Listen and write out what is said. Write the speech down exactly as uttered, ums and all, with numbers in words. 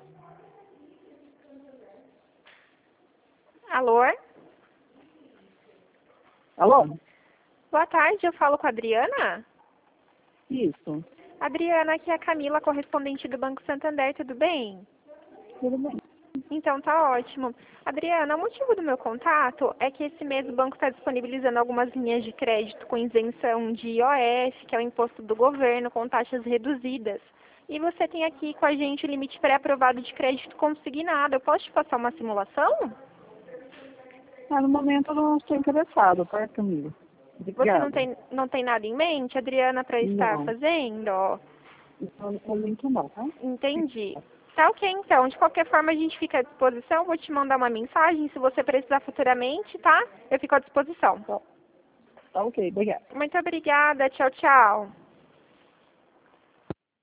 Alô? Alô? Boa tarde, eu falo com a Adriana? Isso. Adriana, aqui é a Camila, correspondente do Banco Santander, tudo bem? Tudo bem. Então tá ótimo. Adriana, o motivo do meu contato é que esse mês o banco está disponibilizando algumas linhas de crédito com isenção de I O F, que é o imposto do governo, com taxas reduzidas. E você tem aqui com a gente o limite pré-aprovado de crédito consignado. Eu posso te passar uma simulação? Ah, no momento eu não estou interessado, tá, Camila? Você Obrigada. não tem, não tem nada em mente, Adriana, para estar Não, fazendo? não no momento não, tá? Entendi. Tá ok, então. De qualquer forma, a gente fica à disposição. Vou te mandar uma mensagem. Se você precisar futuramente, tá? Eu fico à disposição. Tá, tá ok, obrigada. Muito obrigada. Tchau, tchau.